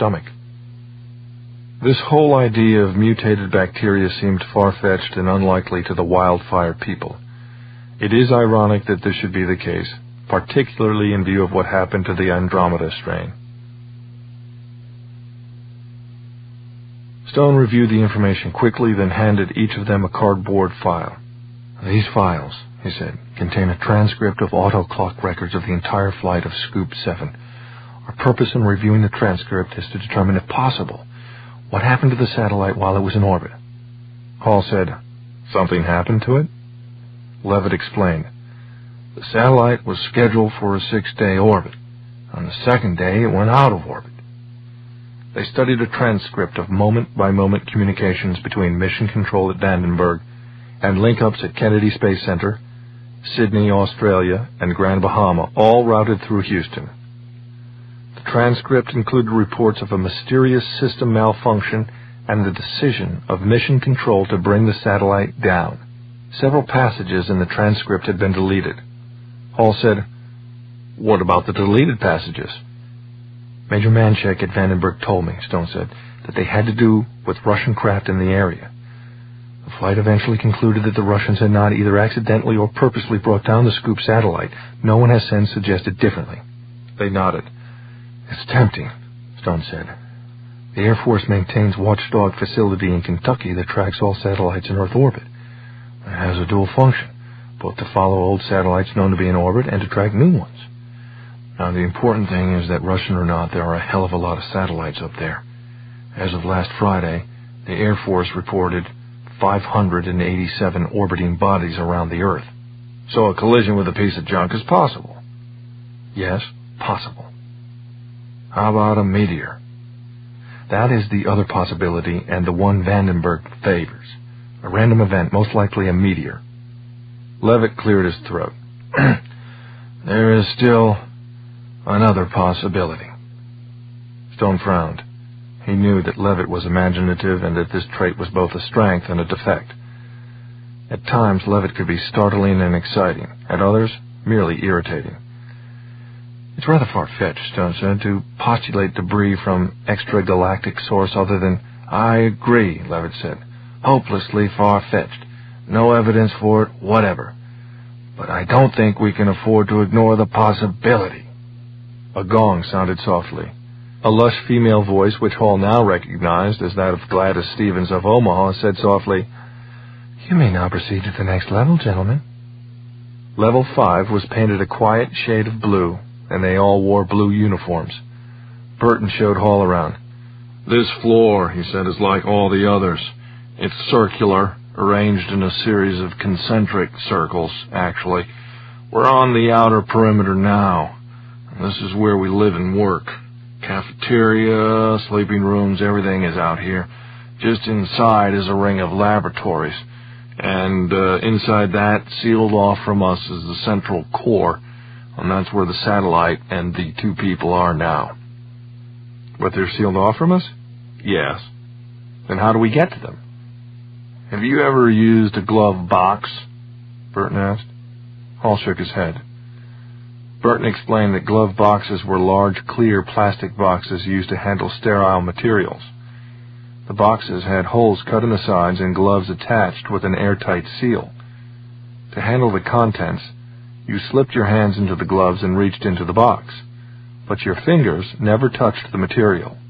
stomach. This whole idea of mutated bacteria seemed far-fetched and unlikely to the wildfire people. It is ironic that this should be the case, particularly in view of what happened to the Andromeda strain. Stone reviewed the information quickly, then handed each of them a cardboard file. "These files," he said, "contain a transcript of auto-clock records of the entire flight of Scoop 7. Our purpose in reviewing the transcript is to determine, if possible, what happened to the satellite while it was in orbit." Hall said, "Something happened to it?" Levitt explained. "The satellite was scheduled for a 6-day orbit. On the second day, it went out of orbit." They studied a transcript of moment-by-moment communications between Mission Control at Vandenberg and link-ups at Kennedy Space Center, Sydney, Australia, and Grand Bahama, all routed through Houston. The transcript included reports of a mysterious system malfunction and the decision of Mission Control to bring the satellite down. Several passages in the transcript had been deleted. Hall said, "What about the deleted passages?" "Major Manchek at Vandenberg told me," Stone said, "that they had to do with Russian craft in the area. The flight eventually concluded that the Russians had not either accidentally or purposely brought down the Scoop satellite. No one has since suggested differently." They nodded. "It's tempting," Stone said. "The Air Force maintains Watchdog facility in Kentucky that tracks all satellites in Earth orbit. It has a dual function, both to follow old satellites known to be in orbit and to track new ones. Now, the important thing is that, Russian or not, there are a hell of a lot of satellites up there. As of last Friday, the Air Force reported 587 orbiting bodies around the Earth. So a collision with a piece of junk is possible." "Yes, possible." "How about a meteor?" "That is the other possibility, and the one Vandenberg favors. A random event, most likely a meteor." Levitt cleared his throat. "There is still another possibility." Stone frowned. He knew that Levitt was imaginative and that this trait was both a strength and a defect. At times, Levitt could be startling and exciting. At others, merely irritating. "It's rather far-fetched," Stone said, "to postulate debris from extragalactic source other than—" "I agree," Levitt said. "Hopelessly far-fetched. No evidence for it whatever. But I don't think we can afford to ignore the possibility." A gong sounded softly. A lush female voice, which Hall now recognized as that of Gladys Stevens of Omaha, said softly, "You may now proceed to the next level, gentlemen." Level 5 was painted a quiet shade of blue, and they all wore blue uniforms. Burton showed Hall around. "This floor," he said, "is like all the others. It's circular, arranged in a series of concentric circles, actually. We're on the outer perimeter now. This is where we live and work. Cafeteria, sleeping rooms, everything is out here. Just inside is a ring of laboratories. And inside that, sealed off from us, is the central core. And that's where the satellite and the 2 people are now." "But they're sealed off from us?" "Yes." "Then how do we get to them?" "Have you ever used a glove box?" Burton asked. Hall shook his head. Burton explained that glove boxes were large, clear plastic boxes used to handle sterile materials. The boxes had holes cut in the sides and gloves attached with an airtight seal. To handle the contents, you slipped your hands into the gloves and reached into the box, but your fingers never touched the material.